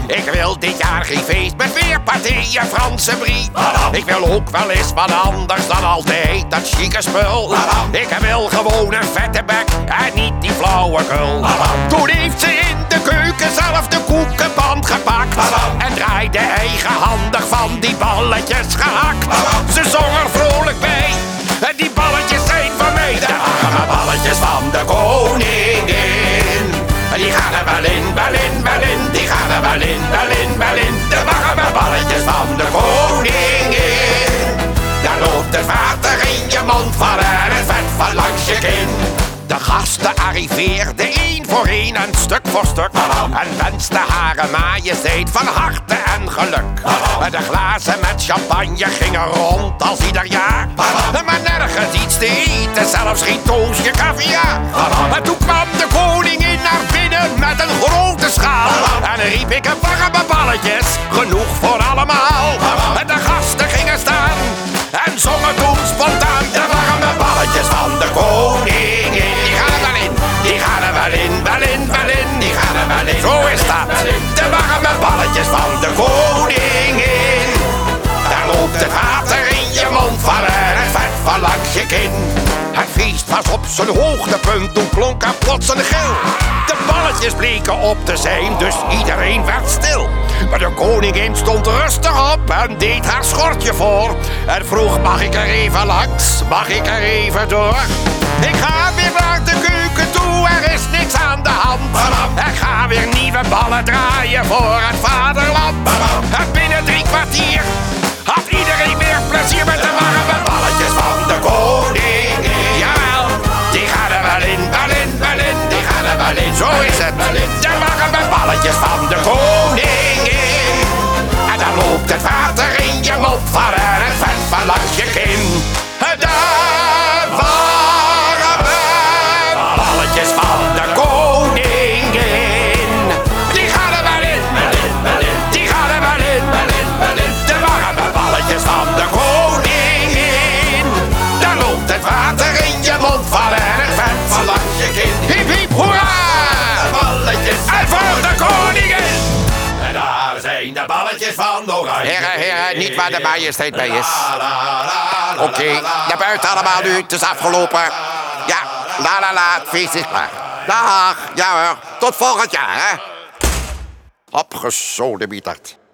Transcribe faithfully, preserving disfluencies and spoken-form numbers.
Ik wil dit jaar geen feest met weer partijen Franse brie. Ik wil ook wel eens wat anders dan altijd dat chique spul. Ik wil gewoon een vette bek en niet die flauwekul. Toen heeft ze in de keuken zelf de koekenpan gepakt en draaide eigenhandig van die balletjes gehakt. Ze zong er vrolijk bij, en die balletjes zijn van mij. De arme balletjes van de koningin. Die gaan er wel in, wel in, wel in. Die gaan er wel in, wel in, wel in. De warme balletjes van de koningin. Daar loopt het water in je mond van en het vet van langs je kin. De gasten arriveerden één voor één en stuk voor stuk. En wensten hare majesteit van harte en geluk. De glazen met champagne gingen rond als ieder jaar. Maar nergens iets te eten, zelfs geen toastje caviar. En toen kwam de koningin naar binnen met een grote schaal. En riep ik een warme balletjes, genoeg voor allemaal. En de gasten gingen staan en zongen toen spontaan de warme balletjes van de koningin. Die gaan er wel in, die gaan er wel in, wel in, wel in. Die gaan er wel in, zo is dat. De warme balletjes van de koningin. Daar loopt het water in je mond van en het vet van langs je kin. Het feest was op zijn hoogtepunt, toen klonk er plots een gil. De balletjes bleken op te zijn, dus iedereen werd stil. Maar de koningin stond rustig op en deed haar schortje voor. En vroeg, mag ik er even langs, mag ik er even door? Ik ga weer naar de keuken toe, er is niks aan de hand. Ik ga weer nieuwe ballen draaien voor het vaderland. En binnen drie kwartier had iedereen weer plezier met de warme balletjes van de koningin. Jawel, die gaan er wel in, wel in, wel in. Die gaan er wel in, zo is het. De warme balletjes van de koningin. En dan loopt het water in je mond van en het vet van langs je kin. De warme balletjes van de koningin. Die gaan er wel in, wel in, wel in. Die gaan er wel in, wel in, wel in. De warme balletjes van de koningin. Daar loopt het water in je mond van en het vet van langs je kin. Hiep hiep hoera! Balletjes en voor de koningin. En daar zijn de balletjes van Oranje. Heren, heren, niet waar de majesteit bij is. Oké, okay, naar buiten allemaal nu, het is afgelopen. Ja, la la la, het feest is klaar. Dag, ja hoor, tot volgend jaar, hè. Opgesodemieterd.